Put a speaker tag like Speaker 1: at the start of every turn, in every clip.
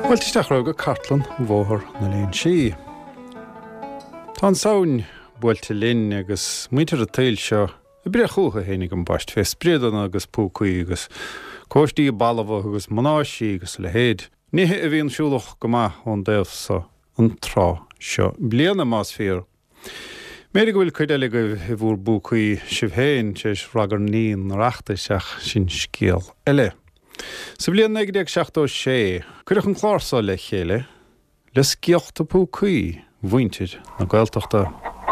Speaker 1: Bhfuilteach ra go cartlan mhóthar na léon si. Tá saoin buailte linn agus muintear a tail seo I bre chucha hénig an baist fé spreadan agus púcaí agus cóistíí ballamh agus manáisí agus le héad. Nithe a bhíon siúlach go maith ón déobh sa an trá seo bliana más fér. Méidir go bhfuil chuideile go bhúr búcaí sibhhéin teis ragar níon reachtaseach sin scéal eile. Sa bliana 1976, chuireach an chlársá le chéile, le sceochta púcaí bhaintear na Gaeltachta.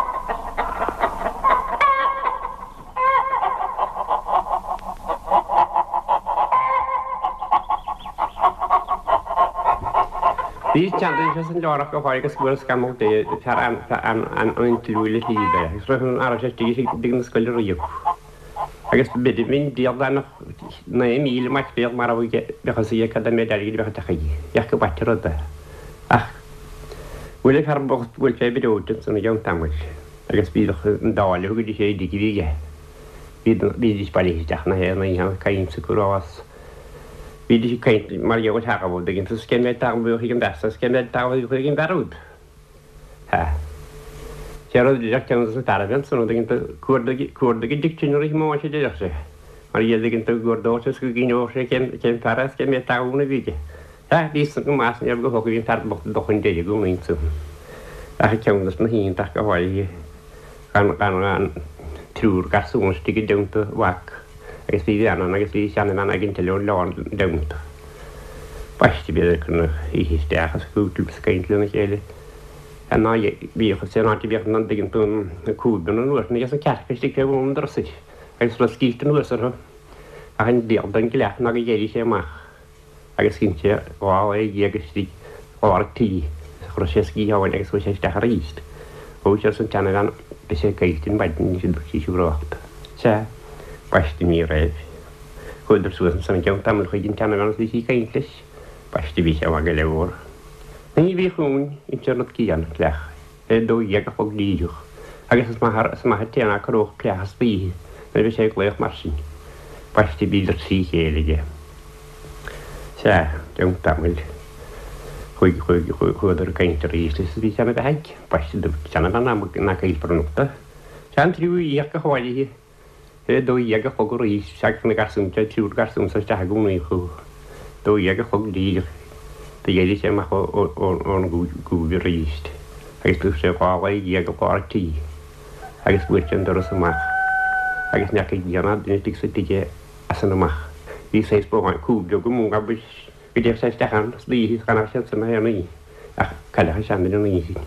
Speaker 2: These challenges in York of Vargas were scammed the and uninterviewed leader. His written Arabic digging scholar you. I guess between the other name, my field, Marawi, because he had made a little bit of a Yakabatra. Ah, will it have both will pay the audience and a young sandwich? I guess be the doll who could say Diggy. Be the Spanish Dachna here, and I came to Kuros. Wie kind Mario wat haar wou begin te scannen daar wil ik hem best scannen daar wil ik hem daaruit. Ha. Jij dat kan ze daar wel zo dat ik koorde dictionary maar je dat zeg. Maar je denkt dat goordoos is geen oor geen paras geen met daar een beetje. Ja, die is nog maar je hebt ook weer daar nog een deel doen in zo. Daar kan dus nog hier daar kan je kan tour garçons die doen te wak. I guess we Shannon and I can tell you Lord don't. Bast be kunnen his dagen goed op skentelen en hele. En nou je wie gezien had je weer dan begin toen een koe doen en hoor niet eens een kerkfeest gewoon onder zich. Hij is los gilt en hoor zo. Hij die op dan gelijk naar je je maar. I guess kindje wow je gestik orti. Groscheski hou en ik zo zeg daar riest. Hoe je zo'n Shannon dan bezig kijkt in bij niet zo gebracht. Zo. Basti mi reif. Goed er zo'n zo'n jong tamel geen kennen dan is hij kindjes. Basti wie je wat geleverd. Nee wie gewoon in Charlotte kian klaar. Doe je ook die. Hij is maar het tena kroeg klaar spie. Dat is ook leuk maar zien. Basti wie er zie je. Zo jong tamel. Goed er geen terrorist is wie zijn het hek. Basti de zijn dan na kijken producten. Zijn trio je gewoon hier. Doe je ook iets, zeg van de garçon, tuur garçon, zo sta ik ook niet goed. Doe je ook die, de jullie zijn maar goed reist. Hij is dus zo far je ook party. Hij is goed en door zo maar. Hij is niet echt jana, dus ik zit die als een maar. Die zei voor een koe, dat moet maar dus. Ik denk zij staan, die is gaan afzetten maar niet. Ach, kan hij zijn er niet zien.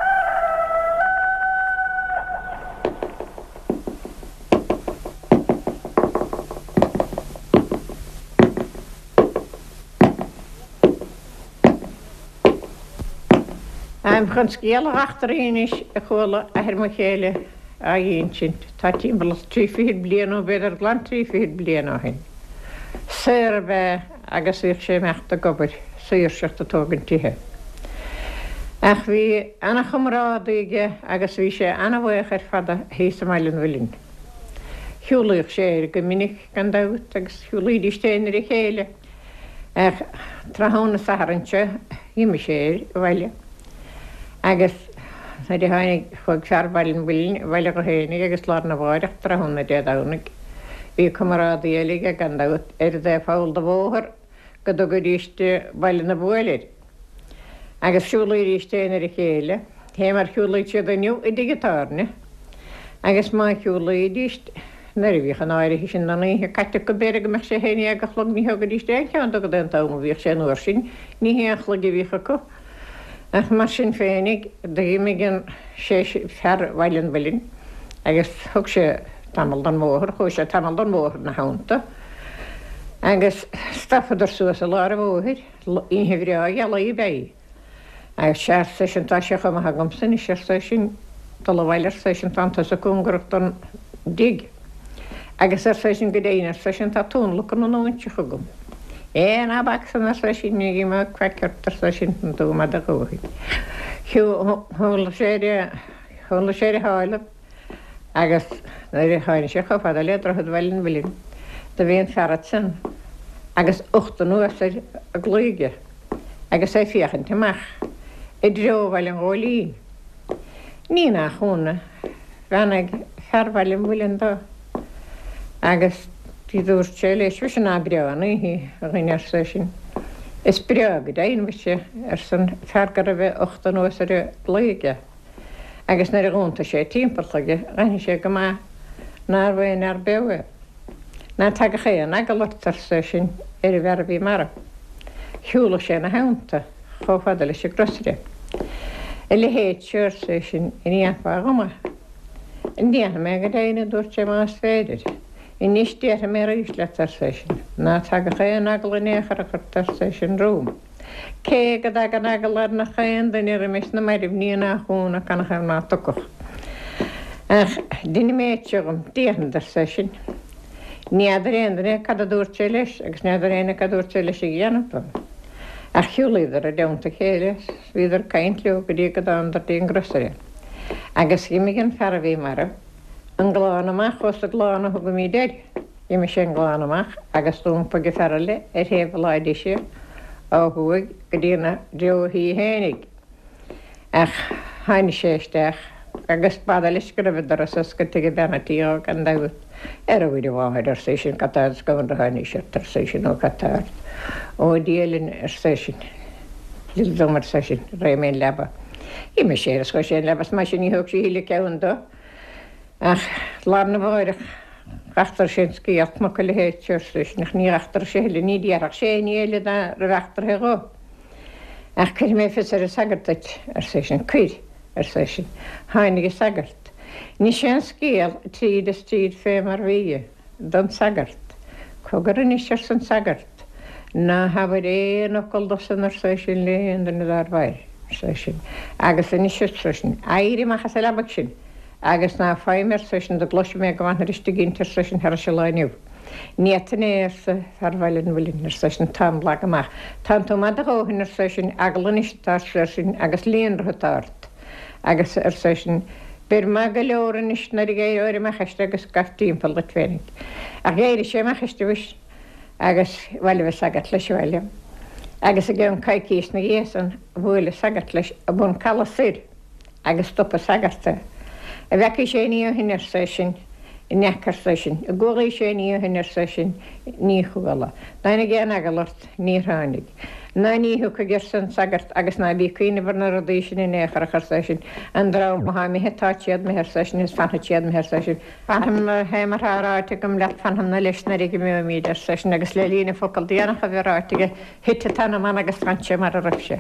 Speaker 3: I'm gaan skelen achterin is gewoon hermogele aantje. Dat hij wel 2 bliano beter glant 2 bliano hen. Serve agus ik ze macht de gober. Zeer zegt het ook niet. Ach wie Anna kameradige agus wie ze Anna weger van de heestemalen willen. Julich zeer geminig kan dat agus julie die stenen hele. Ach trouwens sarentje himischer wel. Agus na di hanig chug searbalin wilin weil go hénig agus lá na bhairach tra honna de dánig. Bhí camarádí éige gan dat de fáil de bhóthar go do go ríiste bail na bhfuilir. Agus siúlaí ríistéanaar a chéile, hé mar siúlaí siad aniu I digitárne. Agus má siúlaí ríist na bhí an áirithe sin na níthe caite go béir meach sé héine agus chlog ní go ríiste cean do go den táma bhíoh sé nuair sin, ní hé chlog I bhícha go. Ach mar sin féinnig de gimigin sé fer bhailen bhilin agus thug sé tamil don móthir chu sé tamil don móthir na hánta agus stafadar suas a lára bhóthir inhibhrá geala I bé agus sé sé sin tá sé chum a hagamsan I sé sin dal bhailir sé sin tanta sa cúngracht don dig agus sé sin go déanaar sé sin tá túnlacan an áintse chugum. Na baksan sé sin ní má queirtar sé sin tú me a gohi. Thula sé háile agus na háin sé chofa a le chud bhilin bhilin. Da bhíon ferrat san agus 8 nuair a glúige. agus é fiochan teach I dróhhail an ggólín. Ní nach chúna bheanna fearhhail an bhfuilin dó. Agus tí dúir sé leis bhí sin abreána hí a gine sé sin. Is breag daonmhise san feargar a bheith 8 nuas ar léige. Agus na gúnta sé timpplaige aine sé go má ná bhhain ar beha. Ná tag a chéan a go lotar sé sin ar I bharbhí mar. Hiúla sé na hánta chofada leis sé grosire. I le héad seir sé sin I níanfa goma. In díana me go déine dúirt sé más féidir. I níos déta mé rísletar sé sin. Ná tag a chéan agla néchar a chutar sé sin rúm. Cé go ag an agla ar na chéan den ar a mis na mairib ní na chúna can chaim ná tucoch. Ach, dine méid segum díandar sé sin. Níadar éandaine cad a dúirt sé leis, agus níadar éana cad dúirt sé leis I ghéanamh. Ach hiúlíidir a deanta chéile, híidir caint leo go dtí go dándar díon grosire. Agus gimig an fearbhí mar, an gláán amach os a gláán a thug mí déir. Gimig sé an gláán amach, agus dúmpa go fearle ar héh láidí sé á thuig go dtíana deohí hénig. Ach, haine séisteach, agus bada leis go raibh doras go tuige benatí an dagút. A bhfuidir bháid ar sé sin catáid go an haine sé tar sé sin ó catáid. Ó díalinn ar sé sin. Lildumar sé sin, réimén leba. I me sé go sé lebas mai sin í thug sí híle ceann do. Ach, lána bháireach achtar sin cíalt mo go le héad teir sé sin, ach ní achtar sé le ní díarach sé ní éile na rachtar he go. Ach, chuir mé fis ar a sagartait ar sé sin, cuir ar sé sin. Háinnig sagart. Ní sé scéal tríd a tríd fé mar bhíe, don sagart. Cogar in is san sagart. Na hafar éon ocail dosan ar sé sin léon den ar bhair sé sin. Agus in is sé sin. Airí machchas a lebach sin. Agus ná fáimar sé sin do gloisi mé go bhanar iste gintar sé sin ar se láinniu. Níatan éir sa fearhhailin bhfuilin ar sé sin tam lag amach. Tá tú mad a gáhin ar sé sin aglan istá sé sin agus léon rotart. Agus ar sé sin bir me go leoran is na géir oir me cheiste agus gatíímpel le fénig. A géidir sé me cheisteis agus bhile bheith sagat leis bhile. Agus a gceann caiicíos na géan bhfuil sagat leis a bun chala sir agus stoppa sagarta. A bheici sé nío hinar sé sin I nechar sé sin. A ggóí sé nío hinar sé sin ní chuála. Naina géan agalart ní ránig. Na níú go gur san sagart agus na bí cuioine bhar na rodí sin in échar a sé sin an rá má mé hetátíad me sé sin is fantíad me sé sin. Fanham héimarráte gom le fanham na leis na ige mé míidir sé sin agus le lína focail déanaach a bhrátige hitte tanna man agus fanse mar a rifse.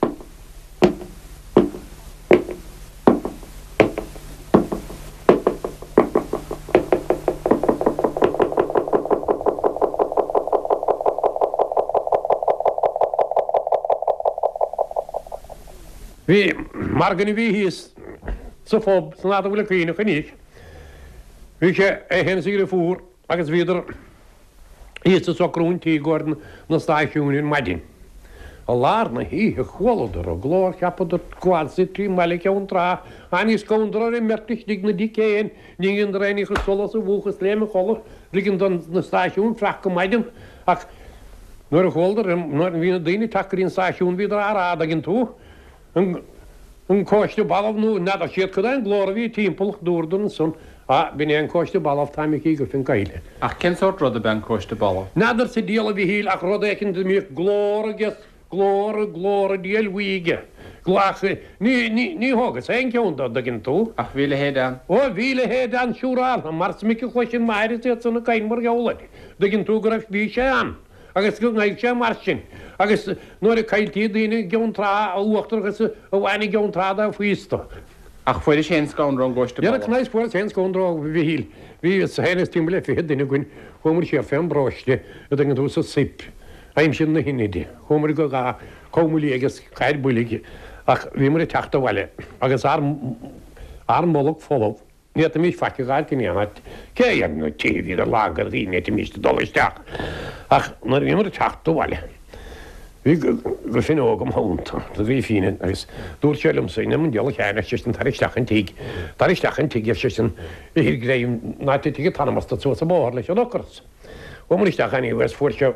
Speaker 4: Bhí mar gan bhí híos sa fób san ná bhfuil chuoine chuníic. Bhí sé é hen sig fúr agus bhíidir ísta socrúntí gordon na stáisiúin maidin. A lár na hí a chhuidir a glór cheapadidir gháilsa trí meile ceann trá aní scóndar i mertich dig na dí céin níon réine chu solas a bhúchas léime cholar rigin don na stáisiún frach go maidin ach nuair a chóldar nuair bhína daoine takeíon stáisiún bhíidir arád a gin tú. An cóiste bailh nó nad a siad chudain glóra bhí timppla dúrdan san a bin an cóiste bailh taimimií go fin caiile.
Speaker 5: Ach cin sort rud a ben cóiste bailh?
Speaker 4: Nadidir sa díal a bhí híl ach rud écinn mí glóragus glóra díal huiige. Glácha ní thugus é ceúnta a gin tú.
Speaker 5: Ach bhíle héad
Speaker 4: Ó bhíle héad an siúrá a mar mice chuisisin maiir sanna caiinmar geolaid. Da gin tú go raibh bhí sé an. Agus go ngaid sé mar sin. Agus nuair a cailtíí daoine geontrá a uachtargus a bhhainnig geontráda a fuista.
Speaker 5: Ach fuidir sé scáin an gcóiste bailh?
Speaker 4: Deach náis fuair sé scónrá bhí híl. Bhí hénas tí le fé duine gin chumar sé fém bráiste a an dús a sip. Aim sin na hinide. Chumar go gá comúlí agus chaid buige ach bhí mar teachta bhile. Agus ar molach fólah. Níl mí feice gáil cinnéanaid cé an na tíhí a lágar í net míiste dóisteach. Ach nar bhí mar teachta bhile. Bhí go fin ógam hánta, a bhí fine agus dúr selumm saoine man deala cheanna sé an taristeachchan tí. Taristeachchan tí sé sin hir gréim náte tí tanamasta tú a báir leis an ochras. Ó mar isteachchaní bhes fuórse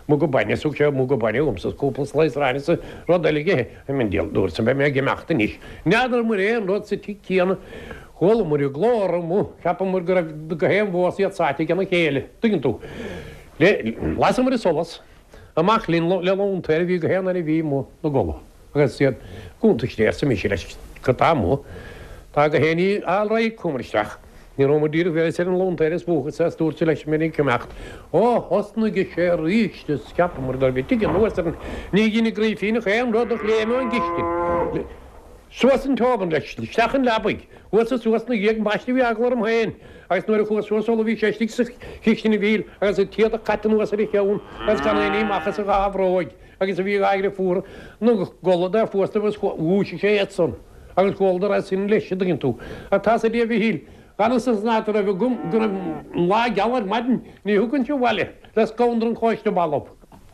Speaker 4: Mugo baine so mugo baine sa cúpla leis reinine rodalige min déal dúir sem mé gemaachta níis. Neadar mar éon rud sa tí cíanana chola mar glóra mú cheapa mar go héim bhs iad sáte ganna chéile tugann tú. Las mar solas amach lín leúntair bhí go héanana bhí mú na gola. agus siad gúnta stéir sa mí leis chutá mú tá go héanaí á raid cumaristeach. Ní romar dír bhé sé an lóntair búcha sa dúirte leis mé cemecht. Ó hosna go sé ríiste ceapa mar dar bhí tuige nuan ní gine gríína chéan rudach léime an gistin. Suas an tában leis stechan lebaig, Uas a suas na dhéag baiste bhí aglar am hain, agus nuair a chuasúsá bhí séistigh sa chiistina bhíl agus a tíad a catan uas a cheann agus gan éí machchas a gáhróid agus a bhí aigre fuair nó golada a fuasta bh úsi sé etson agus gáildar a sin leise daginn tú. A tá a dé bhí híl. Gan sa nátar a bh gum gona lá geallar maidin ní thugann se bhile les gándar an choiste ballop.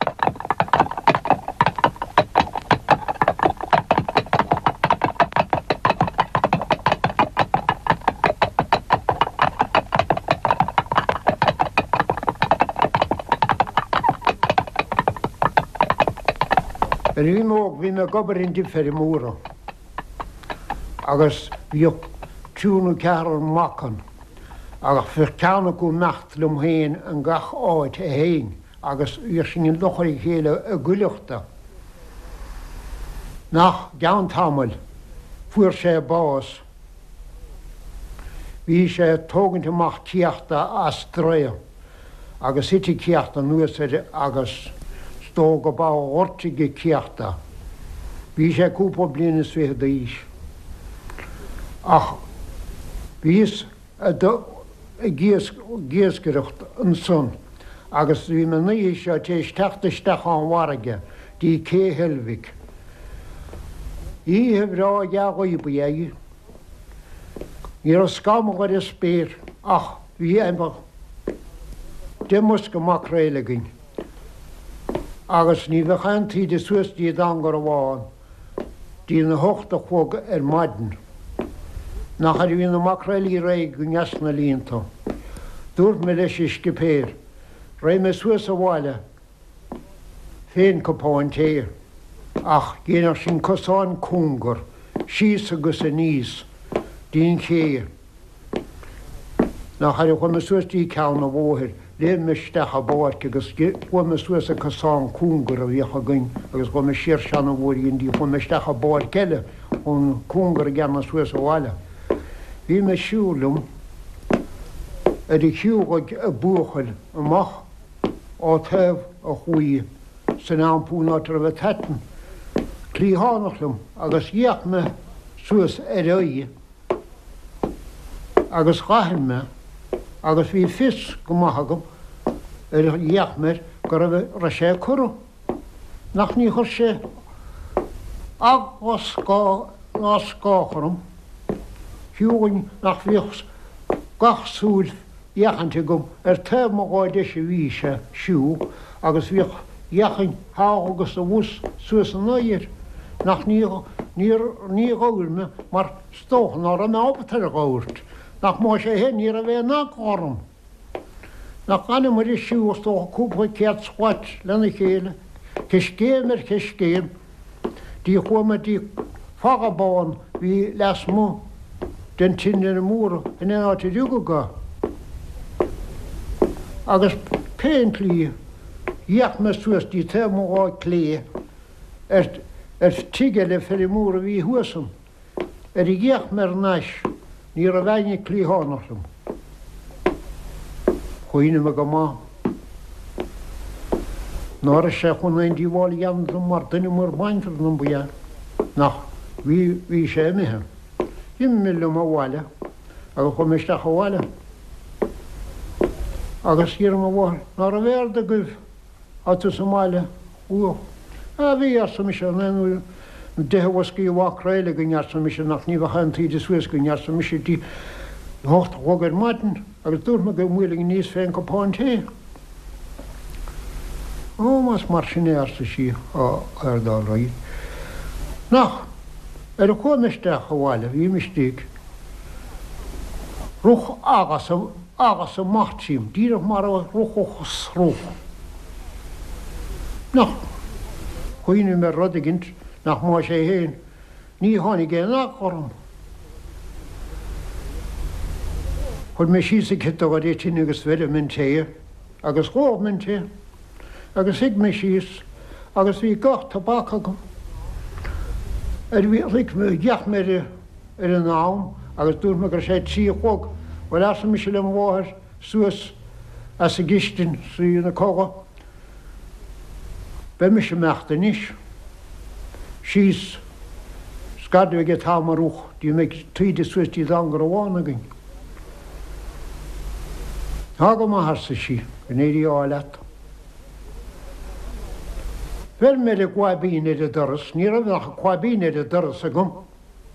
Speaker 6: Bhí móg bhí me gobar in differ i múra agus bhí túnú cear machan agus fi ceanna go mecht lom héin an gach áid a héin agus bhí sin in lochaí chéile a guileachta. Nach gan tamil fuair sé bás. Bhí sé tógannta amach tíochta as dréa agus iti ceachta nuas agus stó go bá ortige ceachta. Bhí sé cúpa bliana svih díis. Ach bhís géasgeireacht an son agus bhí me nuí seo tééis teachtaisteach an warige dí cé helvig. Í heb rá deagaí buéigi. Ní a scamgar is spéir ach bhí einfach demus go macréilegin. Agus ní bheith antí de suastíí angar bháin, dí na hochta chug maidin. Nach a bhí na macréilí réig go neasna línta. Dúirt me leis is gopéir, ré me suas a bháile féin copáin téir, ach géanaar sin cosáin cúngar, síos agus a níos, dín chéir. Nach a chu me suastíí ceanna bhóthir, léir me steach a báirce agus chu me suas a cosáin cúngar a bhíocha gin, agus go me siir seanna bhóiríon dí chu me steach a báir ceile ón cúngar gan suas a bháile. Bhí me siúlum a dí hiúgaid a buchail amach á taobh a chuí san ampúnátar a bheith tetan. Clíthánachlum agus dhéach me suas a réí agus chaithim me agus bhí fis go maithagam ar dhéach me go ra sé curú. Nach ní chur sé agus ná scácharum hiúgain nach bhíochs gach súil dhéachanta gom ar taobh máide sé bhí sé siú agus bhíoch dhéachan há agus a bhús suas an éir nach ní gáir me mar stóchan ar an ábatar a gáirt. Nach má sé hen ní a bheith nach áram. Nach anna mar is siú tócha cúpa cead squat lena chéile, céim ar céim, dí chuama dí fagabáin bhí leis mú den tinine na múra in áta dúga. Agus péintlí dhéach me suas dí taobh máid clé ar tiige le fer i múra bhí thuasam, ar i ghéach mar náis ní a bhaine clíthánachlam. Chuoine me go má. Náir sé chun éon díháil dhéanam mar duine mar baintar na buia. Nach bhí sé mithe. Hím millum a bháile agus chu meisteach a bháile. Agus dhéar a bháil nar a bhéir de goibh áta sa máile uach. A bhí ar sa mis an dehascí bhhaach réile go near sa mis nach ní bhachantaí de suas go near sa mis tí hácht chugur maidin agus dúirt me go mhuiile níos féin go páin té. Ó mas mar sin ar sa sí ar dá raí. Nach ar a chuimisteach a bháile bhí mistíigh. Ruch agus a machttíim, díireh mar a ruchchas rúch. nach chuoine me rudigint nach má sé héin. Ní tháinig gé nach chom. Chud mé sí sa kit go rétin agus bheidir mintéir, agus gá minté, agus ig mé síos, agus bhí gach tabbacha gom. Bhí ric me deach mé ar an nám, agus dúr me gur sé tí chog, bhil as me se le mháthir suas as a gistin sí na cóga. Be me se meachta níos. Sís scadú get támarúch, dí me tríide suastí angar a bhána gin. Tá go má harsa sí, go néirí áileat. Fel me le gwaibín idir doras, ní rah nach gwaibín idir doras a gom.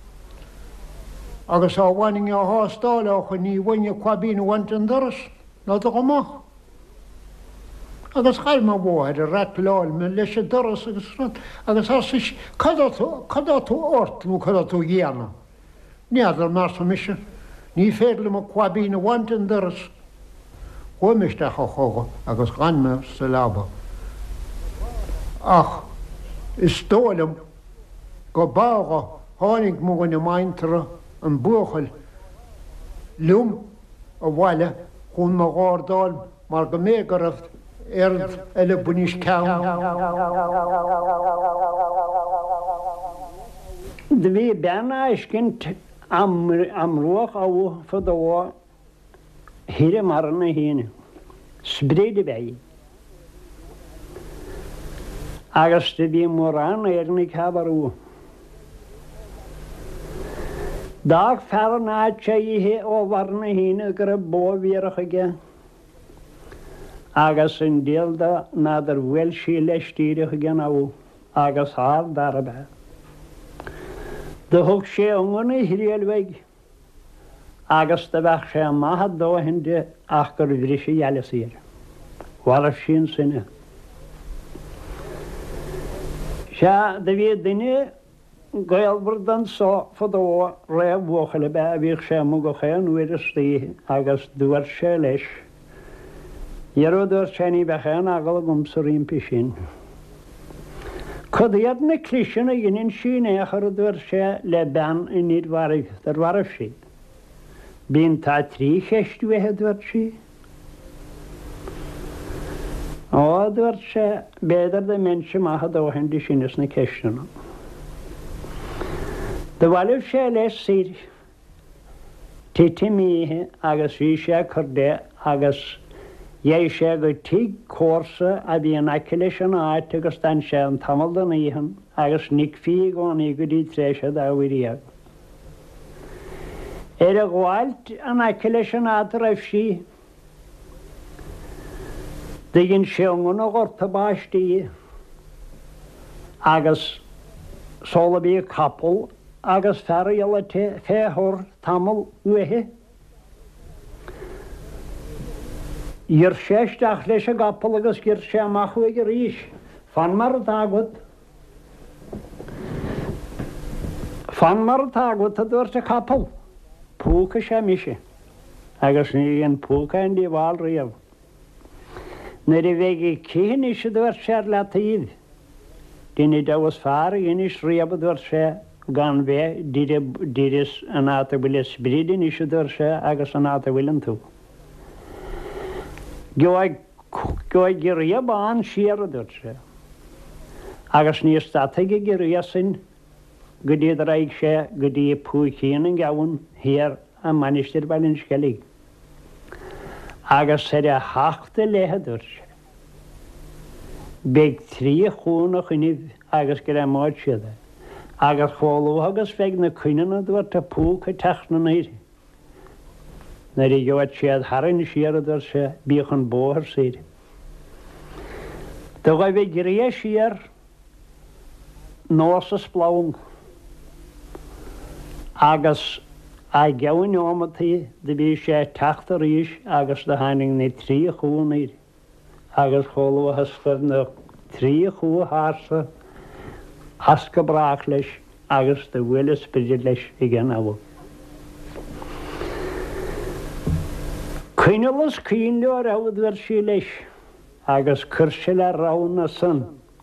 Speaker 6: Agus á bhhaing á hástála chu ní bhaine gwaibín bhaint an doras, ná do go má. Agus chail má bháid a ratláil me leis a doras agus rat, agus as cadá tú ort mú cadá tú dhéana. Níadar mar sa mise, ní féile má gwaibín bhaint an doras. Chuimiisteach a choga agus ganme sa lába. Ach, is tólam go bága tháinig mú na maintere an buchail lúm a bhaile chun má gádáil mar go mégarraft eile buníos ceann.
Speaker 7: De bhí beanna iscint amruach á fod ó hire marna híine, sbréide bheith. Agus de bhí mórán éirnig habarú. Dag fer náid sé ihe ó bharna híine gur a bóhíarach aige. Agus an déalda nádar bhfuil sí leistíireach aige áú, agus hár dar a bheith. De thug sé ungana hirialveig, agus de bheith sé maithad dóhinde ach gur bhrí sé dhealasíir. War sin sinne. Se de bhí duine gailbardan só fodó réamh bhuachaile be a bhíh sé mu go chéan uidir slí agus dúir sé leis. Iarú dúir sé ní bechéan agal gomsa rimpi sin. Codiad na clisin a dhéanaan sin éachar dúir sé le ben in níd warigh dar warh si. Bín tá trí cheistúthe dúir si. Ó dúir sé béidir de mense maithe dóhaintí sinas na ceistena. De bhhailh sé leis sír títí míthe agus bhí sé chudé agus dhé sé go tí cósa a bhí an aice leis an áit agus den sé an tamil den íhan agus nic fí gánaí go dtí tréise dáhuiíag. A gháilt an aice leis an áit a raibh sí, de ginn sé angan a gorta báistí agus sóla bí capal agus ferriala féthir tamil uathe. Iar séisteach leis a gapal agus gur sé amach ag a ríis, fan mar a tágad a dúirt a capal, púca sé mise, agus ní an púca an dí bháil riamh. Na ri bheith cíhan is a dúirt sé le taíd. Dine dawas fear inis riamh dúirt sé gan bheith díris an áta bhfuil sbrídin is a dúirt sé agus an áta bhfuilan tú. Gyoid gyria bán siar a dúirt sé. Agus níos tátaige gyria sin go dtí raig sé go dtí púchéan an gawan hir a manistir bailin skellig. Agus sé a háachta léthe dúirt sé. Beg trí chúnach inniv agus gur máid siada. Agus chóú agus feig na cuiine dúirt a púca teachna nairi. Na ri gyoid siad harin siar a dúirt sé bích an bóthar sír. Do ga bheith gyria siar nós a splaung. Agus a gawan ómataí de bhí sé teachta ríis agus de haning na trí chúnaid. Agus chóú hasfar na trí chú hása asca brach leis agus de bhfuil spiriid leis i ggan ábhar. Cuinelas cín le ráhadhar sí leis agus chur se le rána san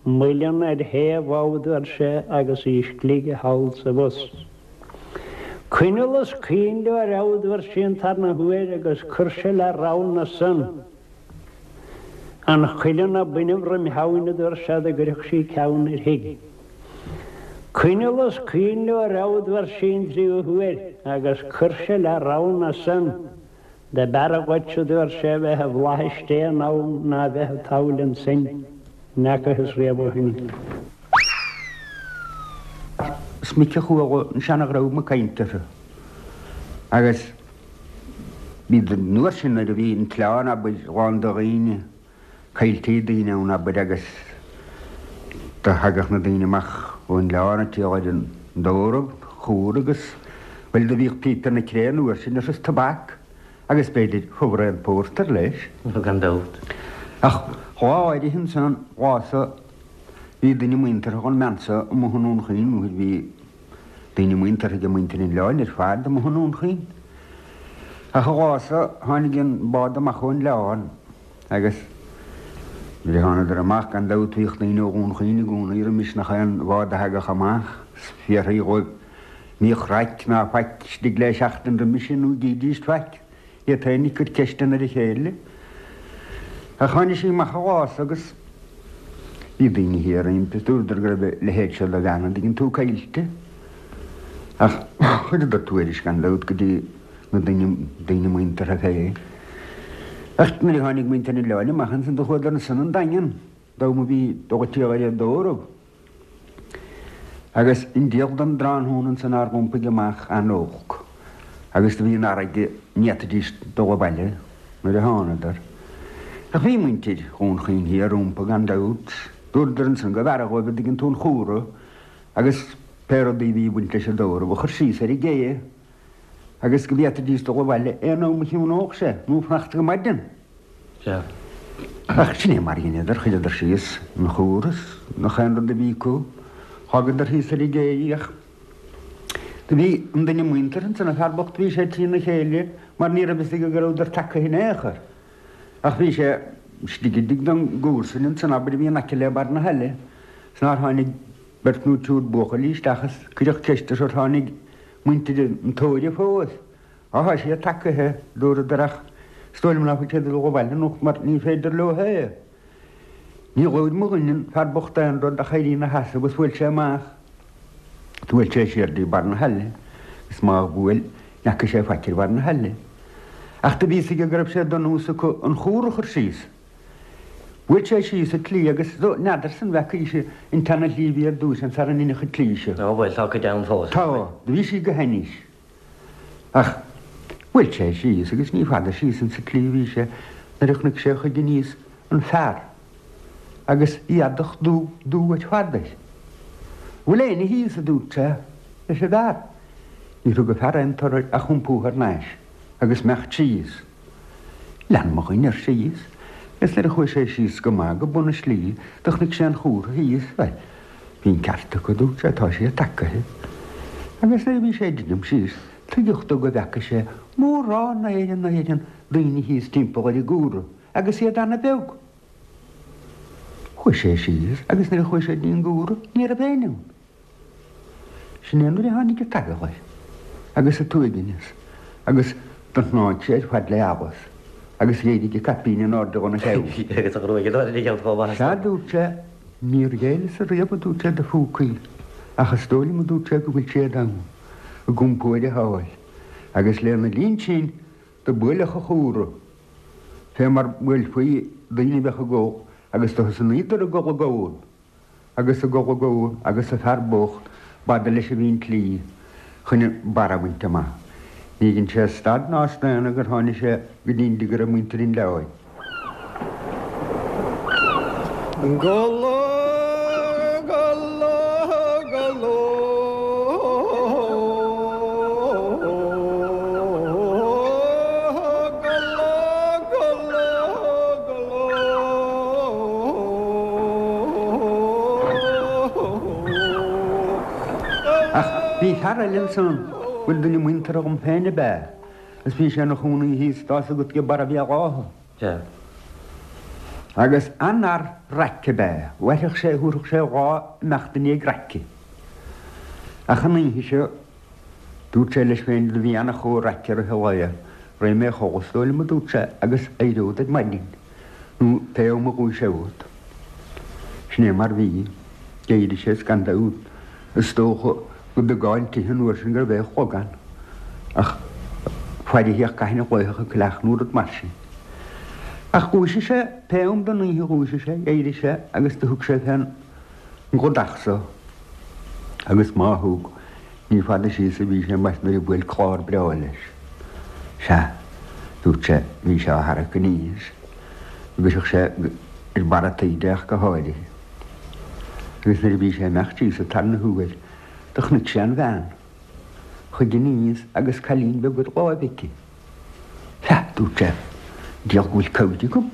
Speaker 7: Million héhháúdar sé agus ís glíige háil sa bus. Cuinelas cín le ráúdhar sin tar na huair agus curse le rán na san. An chuileanna buinehra mi hainadúir se a gurich sí ceann hiig. Cuinelas cín le ráúdhar sin tríú huair agus curse le rán na san. De baraghaidseúir sé bheith a bhlaisté ná na bheith tálann sin. Nachas réabhhin.
Speaker 8: Smice chuá an seannach rah me caiintefe. Agus bí den nuair sin a bhí an tláán a bud gháin do réine cailtíí daoine a bud agus de hagach na daoineach óin leána tíáid an dórah chúr agus bhfuil do bhíh Peter na créan nuair sin is tabbac agus beidir chubhra an póstar leis.
Speaker 2: gan dát.
Speaker 8: Ach chááid hin san ghása hí daine muintear chun mensa mo hanún chuoin nuair bhí daine muintear go muintear in leáin ar fád mo hanún chuoin. A cháása tháinig an bád amach chuin leáin agus bhí hána ar amach gan dátíocht daine óún chuoine gúna ar mis nach chaan bhád a hagach amach fiar í gháid níoch ráit me feic stig leis achtain do misinú dídíist feic. Ie tainnig gyda cestan ar y chéile. A chani si mach awas agus i ddyn hir ein pestwrdr gyda le heitsio da gana digin tŵ cailte. Ach, chyd ydw tŵeris gan lawd gyda na ddyn mwyntar a chai. Ach, nid i hanig mwyntar ni leon mach yn sy'n dwchwyd ar sy'n yn dangan. Daw mw fi dogotio ar y dôrog. Agus in diolch dan dran hwn yn sy'n argwmpig ymach anwch. Agus dy fi'n arag niatadist dogo baile, nid y hanadar. Ach fi mwyntir hwn chi'n hi ar wmpa gan dawd, dwrdr yn sy'n gyfarach o gyda gyn tŵn chwrw, agus pero di fi wyntles y dawr, o chyrsys ar i geie, agus gyfiatadist dogo baile, enw mi chi'n o'ch se, nhw ffnacht gymadyn.
Speaker 2: Ja.
Speaker 8: Ach sy'n ei margyn edrych, chyd ar sys, na chwrws, na chenrod y fico, hagad ar hys ar i geie, ach Fi yn dyn mwyntar yn sy'n harbocht fi eisiau tîn y cheile, mae'r nir a beth i gyrwyd ar taca hyn eich. Ach fi eisiau stigidig dan gwrsyn yn sy'n abod fi yn acile bar na hele. Sy'n ar hannig bert nhw tŵr bwch o list achos cydych cestas o'r hannig mwyntar yn tŵr i ffwyd. A ha eisiau taca he, dŵr o dyrach. Stol yma fwy tedd o gofal yn o'ch mae'r ni ffeidr lo he. Ni gwyd mwyn yn harbocht da'n rod a chaelin a hasa gos wyl se mach. Dwi'n eisiau di barn halle, ys ma'r bwyl, nac eisiau ffacir barn halle. Ach dy bys i gygraf sydd o'n hwys yn chwrwch yr sys. Wyl eisiau sys y cli, agos nadar sy'n fach eisiau yn tan y llifi ar dwys yn sar yn unig y cli eisiau.
Speaker 2: O, wel, llaw gyda'n ffos.
Speaker 8: Ta o, dy bys i gyhennis. Ach, wyl eisiau sys, agos ni ffad y sys yn sy cli fi eisiau, na rych nag eisiau chyd yn is yn ffar. Agos i adach dw at ffadais. Wel ein I hys y dŵta, eisiau dar. Ni rhwg y ffarau yn torri a chwmpw ar nes, agos mech cheese. Lan moch yn yr cheese. Ys ler y chwys ei cheese gymag o bwn y sli, dych nig sy'n chwr hys, fel. Fi'n cartag o dŵta, to eisiau ataca hy. Agos ler fi eisiau dyn am cheese, tygwch dog o ddac eisiau, môr o na ein, ddyn I hys timpol ar I gwrw, agos I adan y bewg. Chwys ei cheese, agos ler y chwys ei dyn gwrw, ni'r y beiniwn. Sy'n enw i hannig y tag o'ch. Agus y twyginus. Agus dynt noed sy'n chwadle abos. Agus iedig I capin yn ordog o'n y llew.
Speaker 2: Agus o'ch rwy'n gyda'r unig awd gofal.
Speaker 8: Sa dwtse, ni'r gael sy'n rhaid o dwtse dy ffwcwi. Achos doli mo dwtse gwyl sy'n dawn. Y gwmpwyd y hawl. Agus le yna lun sy'n dy bwylach o chwrw. Fe mae'r bwylfwy ddyn I bech o goch. Agus dy hysyn nid ar y goch o gawr. Agus y goch o gawr. Agus y tharbwch. Badal eisiau fi'n cli, chyn bara wynt yma. Ni gyn sy'n stad na osna'n agor hon eisiau gydyn digar y mwyntar un lawai.
Speaker 1: Golo, golo, golo.
Speaker 8: Fi chara lyn sôn, wyldyn ni mwyntar o'ch ympen y be. Ys fi eisiau nhw chwn I hys, dos o gwtio bara fi ag oho.
Speaker 2: Ja.
Speaker 8: Agus anar racce be, weithach sé hwrach sé gá nachtan ag racce. A chanyn hysio, dŵt sé leis fe'n fi anna chô racce ar y hylaia, roi me chogostol yma dŵt sé, agus eidod ag manin. Nw pew ma gwy sewod. Snem ar fi, geid eisiau sganda ŵt, ystwch o bygoen ti hyn wrth yn gyrfe chogan. Ach, ffaid i hiach gahin o gwaith o cylach nŵr o'r marsi. Ach gwys eisiau, pew dan ni hi gwys eisiau, geid eisiau, agus dy hwg sydd hyn yn godachso. Agus ma hwg, ni ffaid eisiau sy'n fi eisiau mas nôr i bwyl clor breolus. Sia, dŵt se, fi eisiau harach yn is. Agus eich i'r barataidach gyhoeddi. Agus nid fi eisiau mech ti sy'n tarn y hwyr. Dych nid sian fan. Chyd yn is agus calin fe gwyd goa fici. Sia, dŵt se. Diolch gwyll cawdi gwm.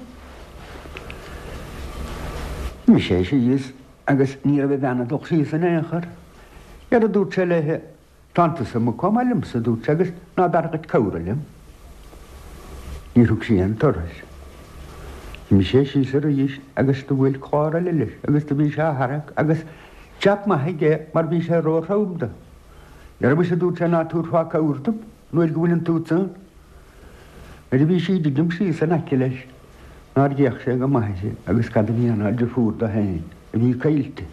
Speaker 8: Mi eisiau is agus ni a fe fan a dwch sy'n yn eich. Iar y dŵt se lehe. Tantus am y com a lymsa dŵt se agus na dargad cawr a lym. Ni rhwg sy'n torres. Mi eisiau sy'n rhywys agus dy wyl clor a lilys. Agus dy fi eisiau harach agus jab ma hege mar fi eisiau ro'r rhawmda. Iar y bwys a dŵt se na tŵr hwa cawrdwm. Nwyl gwyn yn tŵt sy'n. Ydy fi eisiau digym sy'n acilys. Na'r diach se ag ma hege agus gada fi anna dy ffwr da hen. Y fi cailti.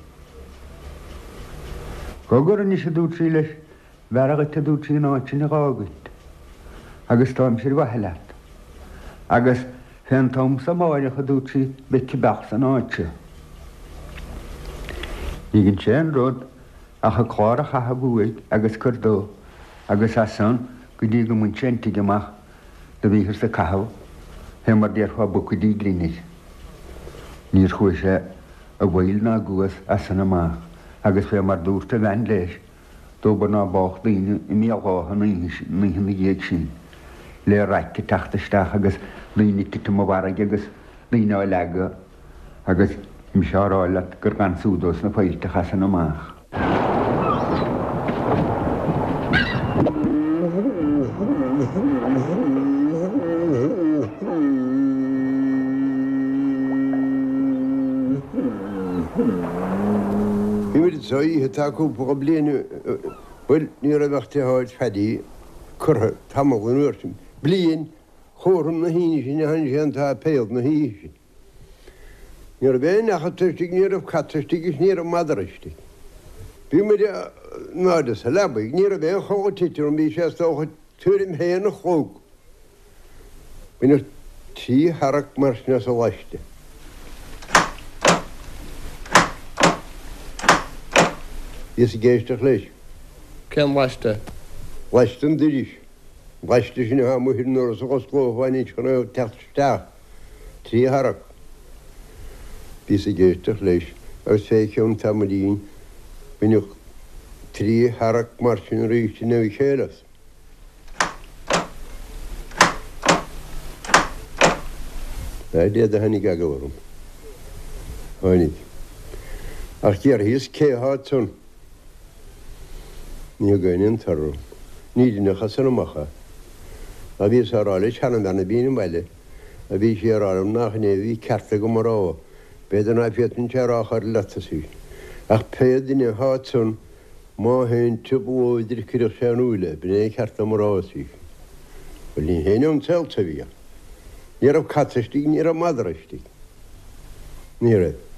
Speaker 8: Gogor yn eisiau dŵt sy'n lys. Ferach yta dŵt sy'n oed sy'n y gogwyd. Agus tom sy'n wahelat. Agus fen tom sa moelach a dŵt sy'n beti bach sy'n oed sy'n. Nigyn sy'n rod ach a clor a chaha bwyd agus cyrdo. Agus asan gydig yn mwyntiant i gymach dy fi hys y cahaw. Hen mar diar hwa bwc wedi grinig. Ni'r chwysau y wael na gwas asan y mach. Agus fe mar dŵr ty fan leis. Do bod na boch dyn i mi algoch yn hyn i gyd sy'n. Le rhaid y tacht y stach agus dyn i gyda mwarag agus dyn o'i lega. Agus mi siar o'i at gyrgan sŵdos na pwylt ych asan y mach.
Speaker 9: So I heta cwp o blin, wel, ni'r efach te hoed ffedi, cwrha, tamog yn wrth, blin, chwrwm na hyn sy'n han sy'n ta peod na hyn sy'n. Ni'r efach achatystig, ni'r efach catystig, ni'r efach madrastig. Fi'n mynd i nodys a labig, ni'r efach chog o titr, ond fi eisiau stawch o tŵr im hen o chog. Fi'n o'r ti harach marsnas o lasdi. Is geestig lees.
Speaker 5: Ken lasde?
Speaker 9: Lasden diris. Lasden sy'n ha mwy hyn o'r sogos gloch fan eich gan o techt stach. Tri harach. Is geestig lees. Ys feich o'n tamadin. Fy'n o'ch tri harach marsin rhaid sy'n neu chelas. Na i deda hynny gagawr. Hynny. Ach gyr hys ce hat son. Ni o gyn yn tarw. Ni dyn o'ch asan o macha. A fi sa'r ole siaran dan y byn yn wele. A fi siar ole nach yn efi carteg o mor o. Bedd yna fiat yn siar o'ch ar lata sy'n. Ach pedd yn y hat son. Ma hyn tyb o oedr cyrrych siarn wyle. Byn ei carteg mor o sy'n. Wel ni'n hyn o'n telt sa fi. Ni'r o catastig, ni'r o madrastig. Ni'r edd.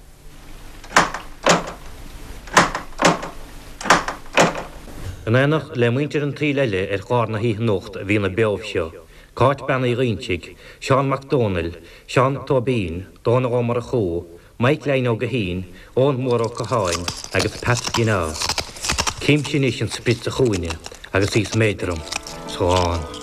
Speaker 10: Yn enach le mwyntir yn tríleile chwar na hi nocht fi na beofsio. Cart ben i ryntig, Sean MacDonald, Sean Tobin, Don Omar a Chô, Mike Lein o Gaheen, On Mor o Cahain, agus Pat Gina. Kim sy'n eisiau split y chwyni, agus is meidrum, so on.